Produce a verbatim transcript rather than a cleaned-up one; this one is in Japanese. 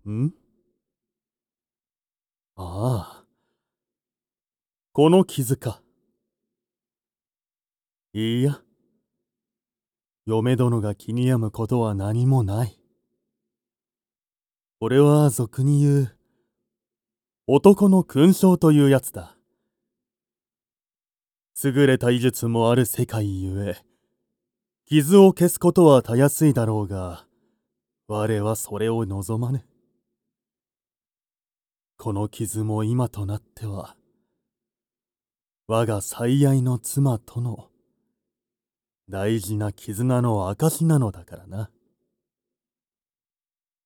んああ、この傷か。いいや、嫁殿が気に病むことは何もない。これは俗に言う、男の勲章というやつだ。優れた医術もある世界ゆえ、傷を消すことはたやすいだろうが、我はそれを望まぬ。この傷も今となっては、我が最愛の妻との大事な絆の証なのだからな。